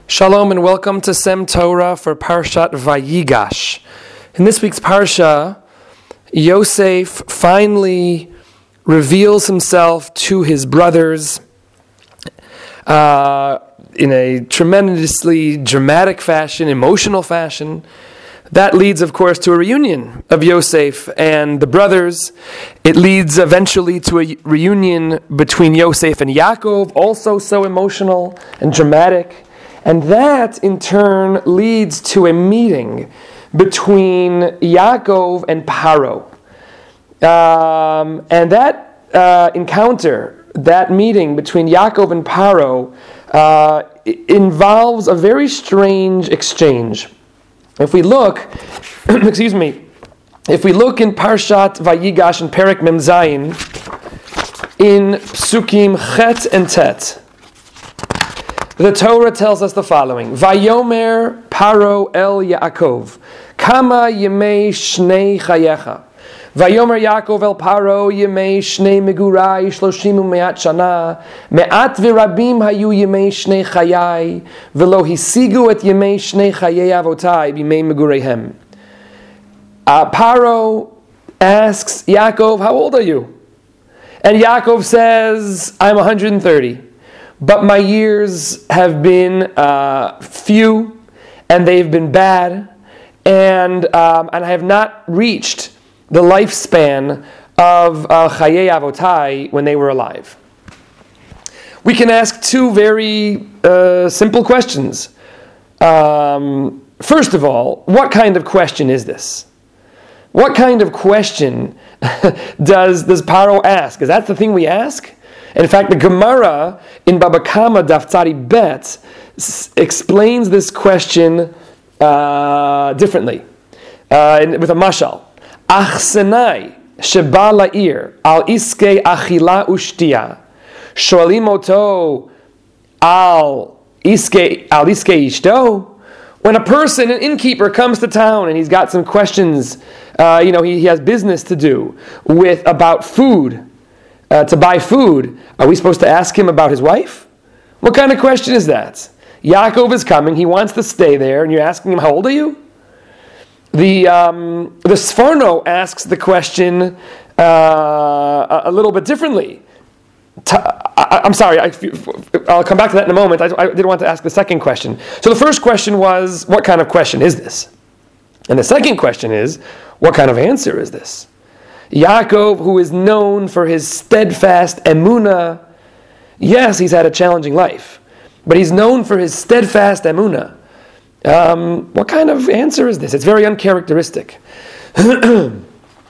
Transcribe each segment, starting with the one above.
Shalom and welcome to Sem Torah for Parshat Vayigash. In this week's Parsha, Yosef finally reveals himself to his brothers in a tremendously dramatic fashion, emotional fashion. That leads, of course, to a reunion of Yosef and the brothers. It leads eventually to a reunion between Yosef and Yaakov, also so emotional and dramatic. And that, in turn, leads to a meeting between Yaakov and Paro. And that encounter, that meeting between Yaakov and Paro, involves a very strange exchange. If we look, if we look in Parshat Vayigash and Perek Mem Zayin, in Psukim Chet and Tet, the Torah tells us the following: Vayomer Paro el Yaakov, Kama yemei shnei chayecha. Vayomer Yaakov el Paro yemei shnei megurai shloshim u'me'at shana, me'at v'rabim hayu yemei shnei chayai, v'lo hisigu et yemei shnei chayei avotai b'mei megureihem. Paro asks Yaakov, how old are you? And Yaakov says, I'm 130. But my years have been few, and they've been bad, and I have not reached the lifespan of Chayei Avotai when they were alive. We can ask two very simple questions. First of all, what kind of question is this? What kind of question does Paro ask? Is that the thing we ask? In fact, the Gemara in Baba Kama Daf Tzadi Bet explains this question differently with a mashal. Achsenai sheba la'ir al iskei achila ushtia shoalim oto al iskei ishto. When a person, an innkeeper, comes to town and he's got some questions, he has business to do about food. To buy food, are we supposed to ask him about his wife? What kind of question is that? Yaakov is coming, he wants to stay there, and you're asking him, how old are you? The Sforno asks the question a little bit differently. I'm sorry, I'll come back to that in a moment. I didn't want to ask the second question. So the first question was, what kind of question is this? And the second question is, what kind of answer is this? Yaakov, who is known for his steadfast emunah, yes, he's had a challenging life, but he's known for his steadfast emunah. What kind of answer is this? It's very uncharacteristic. Well,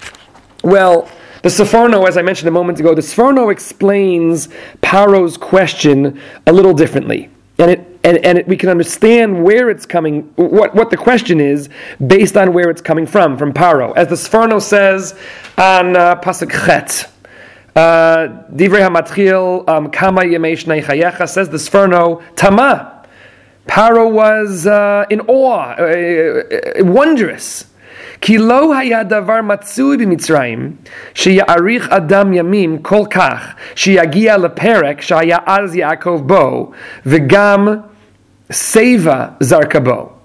the Sforno, as I mentioned a moment ago, the Sforno explains Paro's question a little differently. And we can understand where it's coming, what the question is, based on where it's coming from Paro. As the Sforno says on Pasuk Chet, Divrei HaMatchil, Kama Yemei Shnei Chayecha, says the Sforno, Tama. Paro was in awe, wondrous. Ki lo haya davar matzui b'Mitzrayim sheya'arich adam yamim kol kach sheyagia leperek shaya az Yaakov bo v'gam seva zarka bo.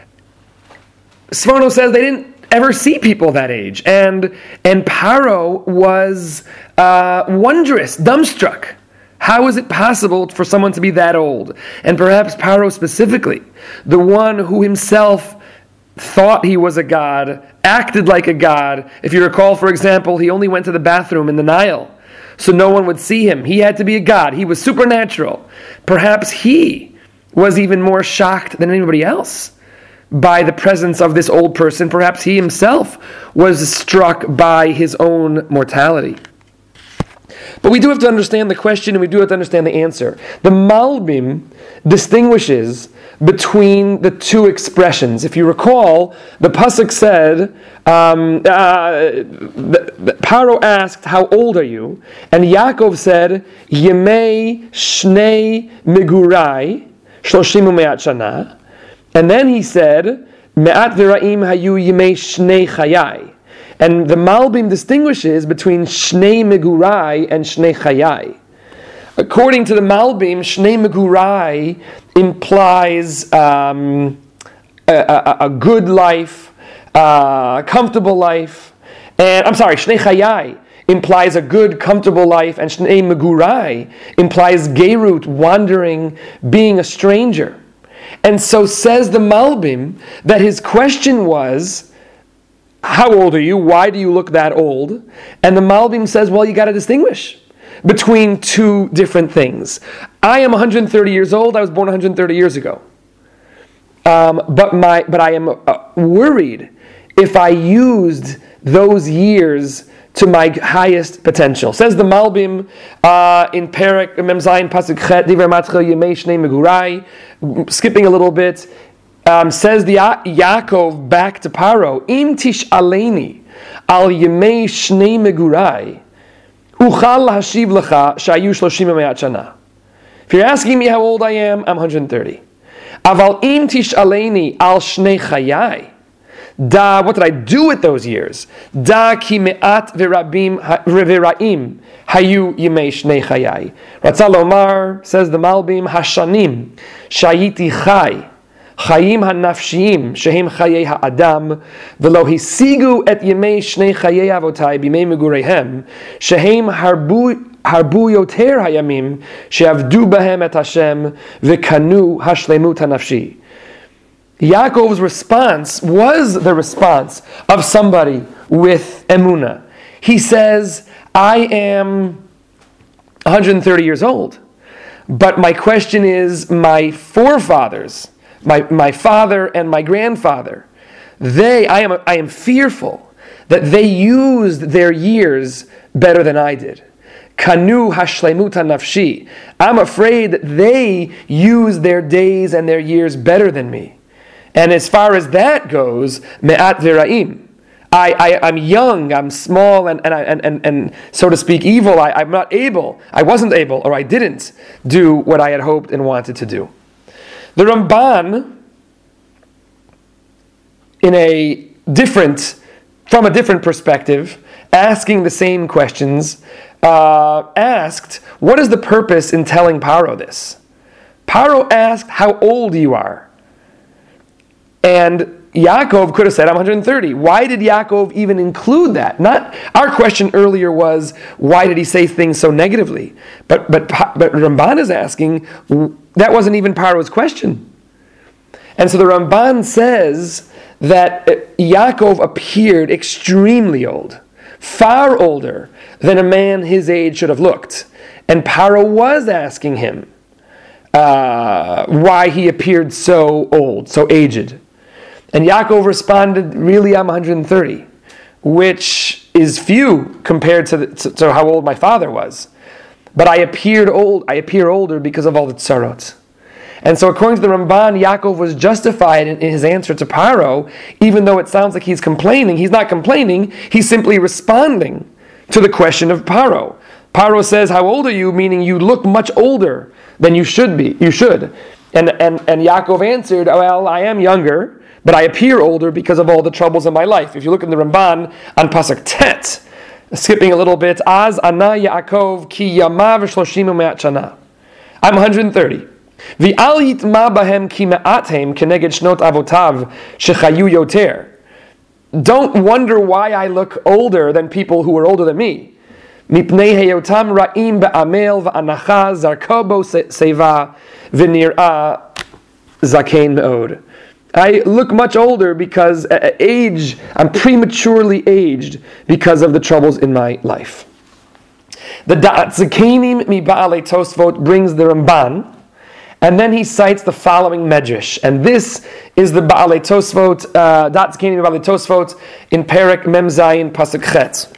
Sforno says they didn't ever see people that age, and Paro was wondrous, dumbstruck. How is it possible for someone to be that old? And perhaps Paro specifically, the one who himself thought he was a god, acted like a god. If you recall, for example, he only went to the bathroom in the Nile, so no one would see him. He had to be a god. He was supernatural. Perhaps he was even more shocked than anybody else by the presence of this old person. Perhaps he himself was struck by his own mortality. But we do have to understand the question, and we do have to understand the answer. The Malbim distinguishes between the two expressions. If you recall, the pasuk said, Paro asked, how old are you? And Yaakov said, Yemei shnei megurai shloshim u'me'at shana. And then he said, Me'at v'ra'im hayu yemei shnei chayai. And the Malbim distinguishes between Shnei Megurai and Shnei Chayai. According to the Malbim, Shnei Megurai implies a good life, a comfortable life. And I'm sorry, Shnei Chayai implies a good, comfortable life, and Shnei Megurai implies Geirut, wandering, being a stranger. And so says the Malbim that his question was, how old are you? Why do you look that old? And the Malbim says, well, you got to distinguish between two different things. I am 130 years old. I was born 130 years ago. But I am worried if I used those years to my highest potential. Says the Malbim in Perek Mem Zayin Pasuk Chet Divrei Matchel Yemei Shnei Megurai, skipping a little bit, says the Yaakov back to Paro, Im Tish Aleini Al Yemei Shnei Megurai Uchal Hashiv Lecha Shayu Shloshim Me'at Shana. If you're asking me how old I am, I'm 130. Aval Im Tish Aleini Al Shnei Chayai. Da, what did I do with those years? Da ki me'at v'ra'im hayu yimei shnei chayai. Ratzal Omar, says the Malbim, hashanim shayiti chai chayim hanafshiyim shehem chayei ha'adam v'lo hisigu et yimei shnei chayei avotai b'mei megureihem shehem harbu yoter hayamim she'avdu bahem et Hashem v'kanu hashlemut hanafshi. Yaakov's response was the response of somebody with emunah. He says, I am 130 years old, but my question is, my forefathers, my father and my grandfather, I am fearful that they used their years better than I did. Kanu hashlemut nafshi. I'm afraid that they used their days and their years better than me. And as far as that goes, me'at v'ra'im. I'm young, I'm small, and so to speak, evil. I wasn't able, or I didn't do what I had hoped and wanted to do. The Ramban, from a different perspective, asking the same questions, asked, what is the purpose in telling Paro this? Paro asked how old you are. And Yaakov could have said, I'm 130. Why did Yaakov even include that? Not our question earlier was, why did he say things so negatively? But Ramban is asking, that wasn't even Paro's question. And so the Ramban says that Yaakov appeared extremely old, far older than a man his age should have looked. And Paro was asking him why he appeared so old, so aged. And Yaakov responded, really, I'm 130, which is few compared to how old my father was. But I appear older because of all the tzarot. And so according to the Ramban, Yaakov was justified in his answer to Paro, even though it sounds like he's complaining. He's not complaining, he's simply responding to the question of Paro. Paro says, how old are you? Meaning you look much older than you should be. You should. And Yaakov answered, well, I am younger, but I appear older because of all the troubles in my life. If you look in the Ramban on Pasuk Tet, skipping a little bit, Az ana Yaakov ki yamav shloshim u'me'at shana. I'm 130. V'al yitma bahem ki me'atem keneged shnot avotav shechayu yoter. Don't wonder why I look older than people who are older than me. Mipnei heyotam ra'im be'amel v'anacha zarkobo seva v'nir'a zakein me'od. I look much older because I'm prematurely aged because of the troubles in my life. The Da'at Zakenim mi Ba'alei Tosfot brings the Ramban, and then he cites the following medrash. And this is the Ba'alei Tosfot, Da'at Zakenim mi Ba'alei Tosfot in Perek Mem Zayin Pasuk Chet.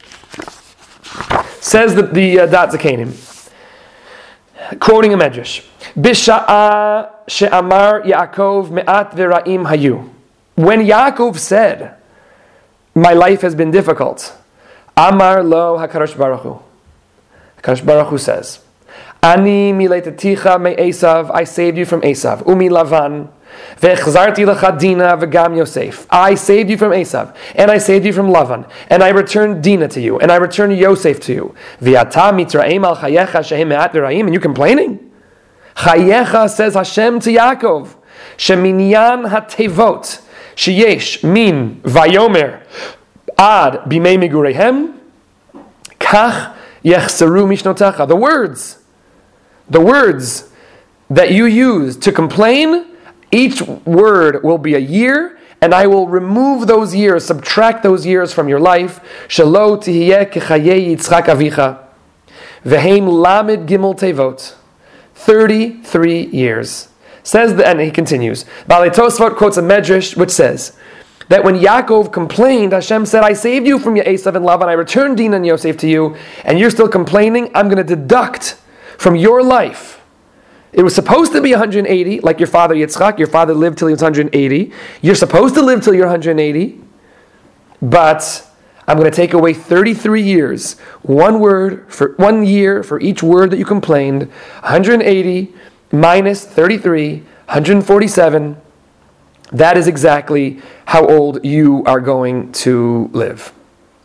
Says the Da'at Zakenim, quoting a medrash, Bisha'a she'amar Yaakov me'at v'ra'im hayu. When Yaakov said, my life has been difficult, Amar lo HaKadosh Baruch Hu. HaKadosh Baruch Hu says, Ani miletaticha me Esav, I saved you from Esav. Umi Lavan, Ve'chzarti lecha Dina v'gam Yosef. I saved you from Esav, and I saved you from Lavan, and I returned Dina to you, and I returned Yosef to you. V'ata mitraim al chayecha shehem me'at v'ra'im, and you complaining? Chayecha, says Hashem to Yaakov, sheminyan hatevot, sheyesh min vayomer ad bimei migurehem, kach yechseru mishnotacha. The words that you use to complain, each word will be a year, and I will remove those years, subtract those years from your life. Shelo tihiyeh kechayei Yitzchak avicha. Vehem lamed gimel tevot. 33 years. Says and he continues. Balei Tosfot quotes a medrash which says that when Yaakov complained, Hashem said, I saved you from Esav and Lavan, I returned Dinah and Yosef to you, and you're still complaining, I'm going to deduct from your life. It was supposed to be 180, like your father Yitzchak. Your father lived till he was 180. You're supposed to live till you're 180. But I'm going to take away 33 years. 1 year for each word that you complained. 180 minus 33, 147. That is exactly how old you are going to live.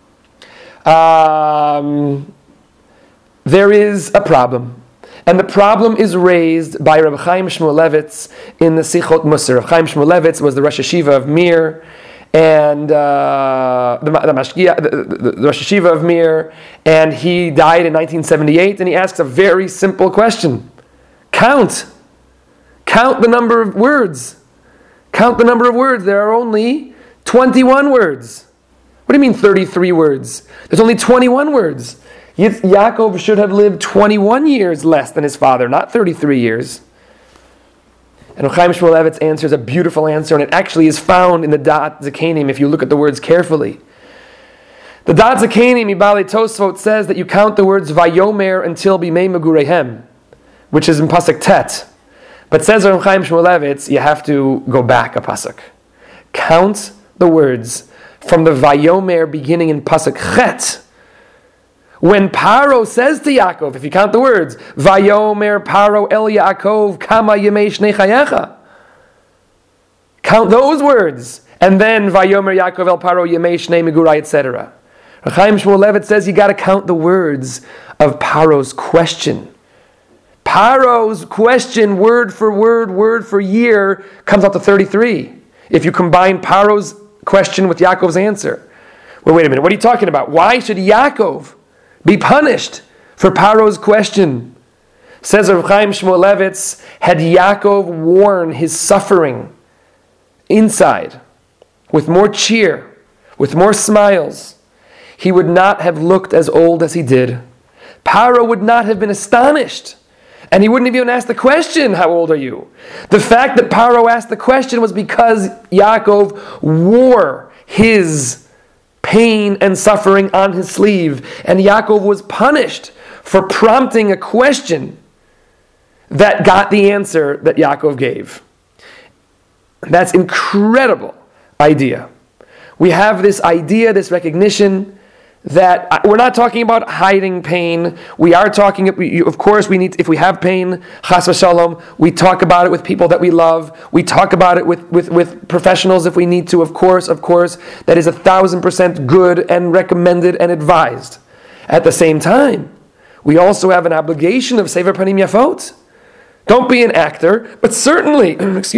There is a problem. And the problem is raised by Reb Chaim Shmulevitz in the Sichot Musar. Reb Chaim Shmulevitz was the Rosh Hashiva of Mir, and the Rosh Hashiva of Mir, and he died in 1978, and he asks a very simple question. Count the number of words. Count the number of words. There are only 21 words. What do you mean 33 words? There's only 21 words. Yaakov should have lived 21 years less than his father, not 33 years. And Chaim Shmulevitz answers a beautiful answer, and it actually is found in the Da'at Zakanim if you look at the words carefully. The Da'at Zakanim, Balei Tosfot, says that you count the words Vayomer until Bimei Megurehem, which is in Pasuk Tet. But says Chaim Shmulevitz, you have to go back a Pasuk. Count the words from the Vayomer beginning in Pasuk Chet. When Paro says to Yaakov, if you count the words, Vayomer Paro El Yaakov Kama Yemei Shnei Chayecha. Count those words, and then Vayomer Yaakov El Paro Yemei Shnei Megurai, etc. Chaim Shmulevitz says you got to count the words of Paro's question. Paro's question, word for year, comes out to 33. If you combine Paro's question with Yaakov's answer. Well, wait a minute, what are you talking about? Why should Yaakov be punished for Paro's question? Says Rav Chaim Shmulevitz, had Yaakov worn his suffering inside with more cheer, with more smiles, he would not have looked as old as he did. Paro would not have been astonished, and he wouldn't have even asked the question, how old are you? The fact that Paro asked the question was because Yaakov wore his pain and suffering on his sleeve, and Yaakov was punished for prompting a question that got the answer that Yaakov gave. That's incredible idea. We have this idea, this recognition that we're not talking about hiding pain. We are talking, of course, we need, if we have pain, chas v'shalom, we talk about it with people that we love. We talk about it with professionals if we need to, of course. That is 1,000% good and recommended and advised. At the same time, we also have an obligation of sefer panim yafot. Don't be an actor, but certainly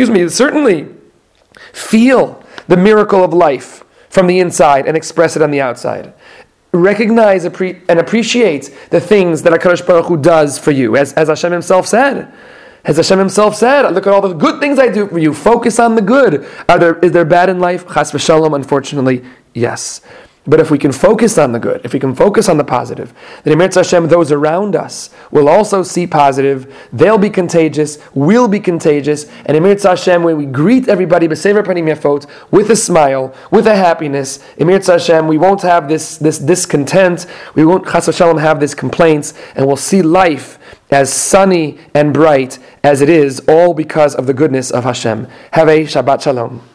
feel the miracle of life from the inside and express it on the outside. Recognize and appreciate the things that HaKadosh Baruch Hu does for you, as Hashem Himself said. As Hashem Himself said, look at all the good things I do for you. Focus on the good. Is there bad in life? Chas v'shalom, unfortunately, yes. But if we can focus on the good, if we can focus on the positive, then Emetz Hashem, those around us will also see positive. They'll be contagious. We'll be contagious. And Emetz Hashem, when we greet everybody b'sever panim yafot, with a smile, with a happiness, Emetz Hashem, we won't have this discontent. We won't, chas v'shalom, have this complaints, and we'll see life as sunny and bright as it is, all because of the goodness of Hashem. Have a Shabbat Shalom.